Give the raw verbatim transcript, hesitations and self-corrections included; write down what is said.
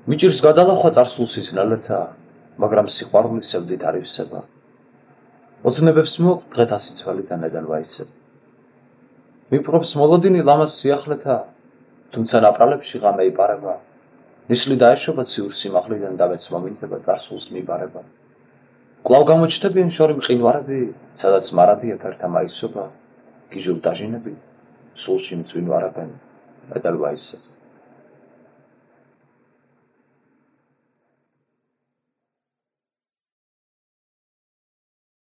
მიჭირს გადალახვა წარსულს ისნელეთა, მაგრამ სიყვარულის სევდით არ ივსება. ოცნებებს მოყ დღეთა სიცვალიდან ედან ვაისებ. მიპყრობს მოლოდინი ლამაზ სიახლეთა, თუმცა ნაპრალებში ღამე იპარება. ნისლი დაეშობა ციურ სიმაღლიდან და მეც მომინდება წარსულს მიბარება. კვლავ გამოჩნდებიან შორი მყინვარები, სადაც მარადი ეფერთა მაისობა, გიჟულ დაჟინები, სულში მწვინვარებენ ედან ვაისებ.